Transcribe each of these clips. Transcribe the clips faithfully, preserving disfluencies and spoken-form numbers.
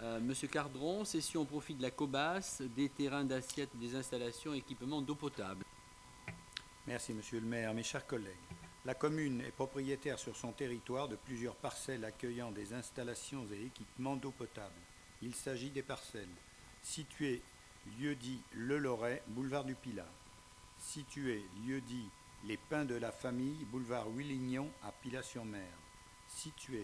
Euh, Monsieur Cardron, cession au profit de la COBAS, des terrains d'assiette, des installations et équipements d'eau potable. Merci Monsieur le maire. Mes chers collègues, la commune est propriétaire sur son territoire de plusieurs parcelles accueillant des installations et équipements d'eau potable. Il s'agit des parcelles situées lieu-dit Le Loret, boulevard du Pilat, situé lieu-dit Les Pins de la Famille, boulevard Willignon à Pilat-sur-Mer, situé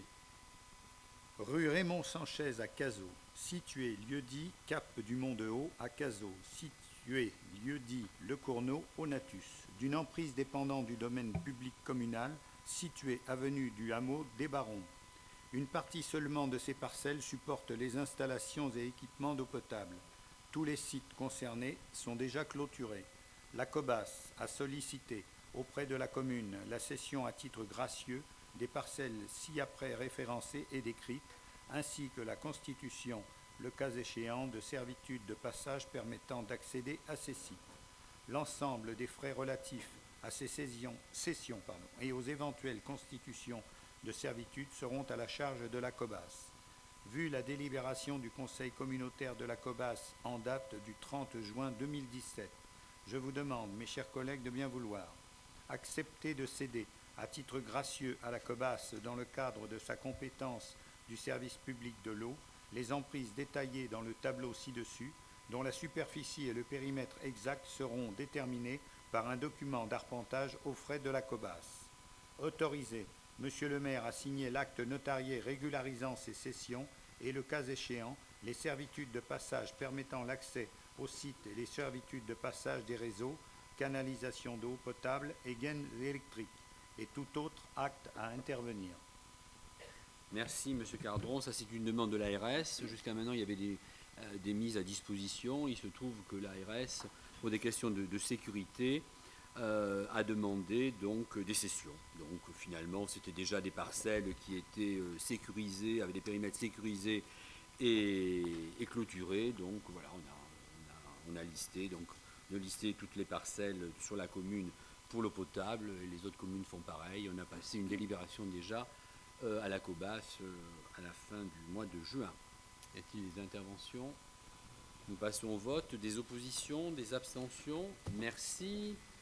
rue Raymond Sanchez à Cazaux, situé lieu-dit Cap du Mont-de-Haut à Cazaux, situé lieu-dit Le Cournot au Natus, d'une emprise dépendant du domaine public communal, situé avenue du Hameau des Barons. Une partie seulement de ces parcelles supporte les installations et équipements d'eau potable. Tous les sites concernés sont déjà clôturés. La COBAS a sollicité auprès de la commune la cession à titre gracieux des parcelles ci-après référencées et décrites, ainsi que la constitution, le cas échéant, de servitudes de passage permettant d'accéder à ces sites. L'ensemble des frais relatifs à ces cessions, cessions pardon, et aux éventuelles constitutions de servitudes seront à la charge de la COBAS. Vu la délibération du Conseil communautaire de la COBAS en date du trente juin deux mille dix-sept, je vous demande, mes chers collègues, de bien vouloir accepter de céder à titre gracieux à la COBAS, dans le cadre de sa compétence du service public de l'eau, les emprises détaillées dans le tableau ci-dessus, dont la superficie et le périmètre exact seront déterminés par un document d'arpentage aux frais de la COBAS. Autorisé, Monsieur le maire a signé l'acte notarié régularisant ces cessions et, le cas échéant, les servitudes de passage permettant l'accès au site et les servitudes de passage des réseaux, canalisation d'eau potable et gaines électriques, et tout autre acte à intervenir. Merci Monsieur Cardron, ça c'est une demande de l'A R S. Jusqu'à maintenant il y avait des, euh, des mises à disposition. Il se trouve que l'A R S, pour des questions de, de sécurité, euh, a demandé donc des cessions. Donc finalement c'était déjà des parcelles qui étaient euh, sécurisées, avec des périmètres sécurisés et, et clôturés. Donc voilà, on a, on a, on a listé, donc on a listé toutes les parcelles sur la commune pour l'eau potable, et les autres communes font pareil. On a passé une délibération déjà euh, à la COBAS euh, à la fin du mois de juin. Y a-t-il des interventions? Nous passons au vote. Des oppositions, des abstentions? Merci.